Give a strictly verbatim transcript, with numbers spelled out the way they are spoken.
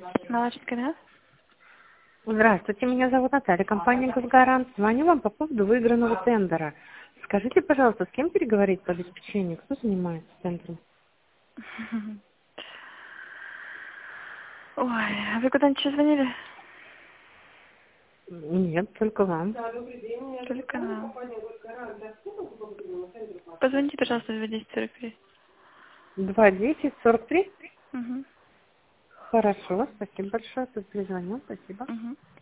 Наладить канал? Здравствуйте, меня зовут Наталья, компания «Газгарант». Звоню вам по поводу выигранного тендера. Скажите, пожалуйста, с кем переговорить по обеспечению? Кто занимается тендером? Ой, а вы куда-нибудь еще звонили? Нет, только вам. Только нам. Позвоните, пожалуйста, в десять сорок три. два десять сорок три? Угу. Хорошо, спасибо большое, тут перезвонил, спасибо. Угу.